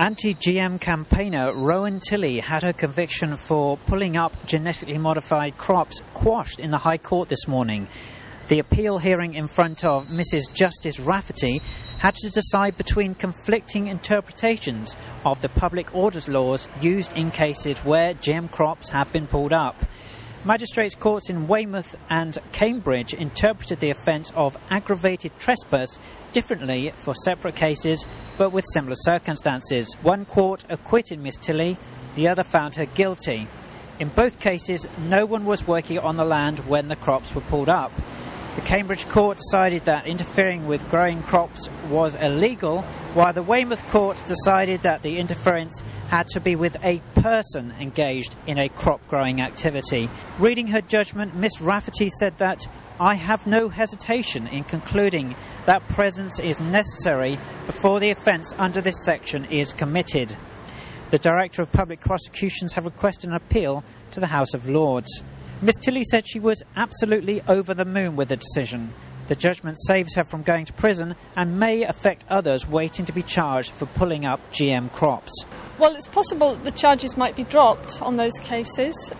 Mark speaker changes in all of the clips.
Speaker 1: Anti-GM campaigner Rowan Tilley had her conviction for pulling up genetically modified crops quashed in the High Court this morning. The appeal hearing in front of Mrs. Justice Rafferty had to decide between conflicting interpretations of the public orders laws used in cases where GM crops have been pulled up. Magistrates' courts in Weymouth and Cambridge interpreted the offence of aggravated trespass differently for separate cases, but with similar circumstances. One court acquitted Miss Tilley, the other found her guilty. In both cases, no one was working on the land when the crops were pulled up. The Cambridge court decided that interfering with growing crops was illegal, while the Weymouth court decided that the interference had to be with a person engaged in a crop-growing activity. Reading her judgment, Miss Rafferty said that, "I have no hesitation in concluding that presence is necessary before the offence under this section is committed." The Director of Public Prosecutions have requested an appeal to the House of Lords. Miss Tilley said she was absolutely over the moon with the decision. The judgment saves her from going to prison and may affect others waiting to be charged for pulling up GM crops.
Speaker 2: Well, it's possible that the charges might be dropped on those cases,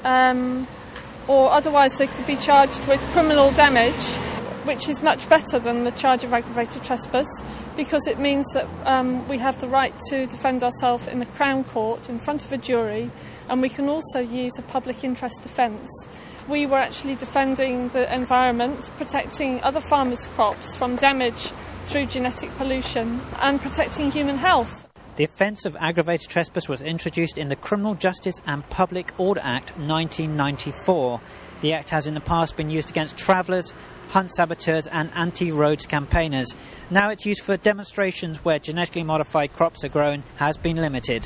Speaker 2: or otherwise they could be charged with criminal damage, which is much better than the charge of aggravated trespass, because it means that we have the right to defend ourselves in the Crown Court in front of a jury, and we can also use a public interest defence. We were actually defending the environment, protecting other farmers' crops from damage through genetic pollution, and protecting human health.
Speaker 1: The offence of aggravated trespass was introduced in the Criminal Justice and Public Order Act 1994. The act has in the past been used against travellers, hunt saboteurs and anti-roads campaigners. Now its use for demonstrations where genetically modified crops are grown has been limited.